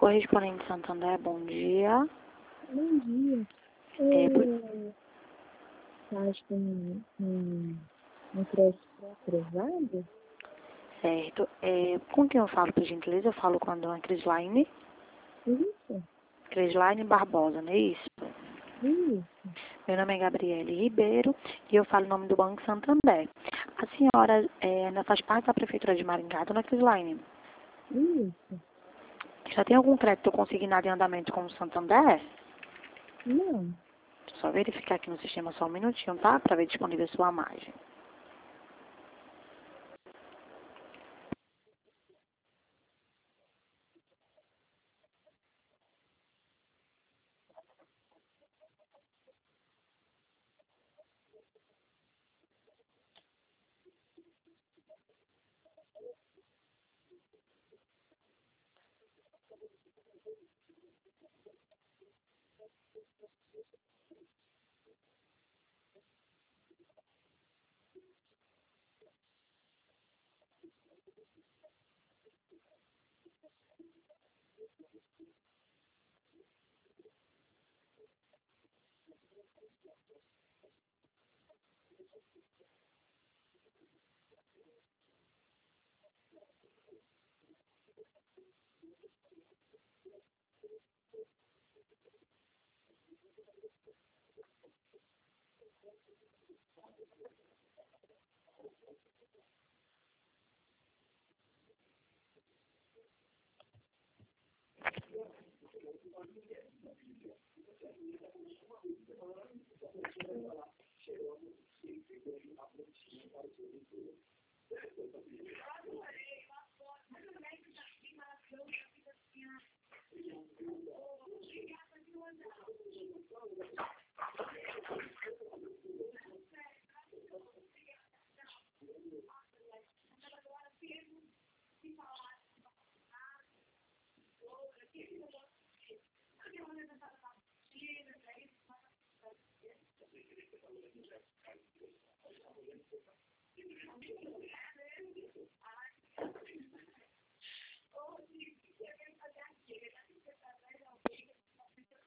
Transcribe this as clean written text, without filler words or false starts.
Correspondente Santander, bom dia. Bom dia. Acho que um crédito atrasado? Certo. Com quem eu falo, por gentileza? Eu falo com a dona Crislaine. Isso, Crislaine Barbosa, não é isso? isso, Meu nome é Gabriele Ribeiro e eu falo em nome do Banco Santander. A senhora ainda faz parte da Prefeitura de Maringá, dona Crislaine? isso. Já tem algum crédito consignado em andamento com o Santander? Não, Deixa eu só verificar aqui no sistema só um minutinho, tá? Para ver disponível a sua margem.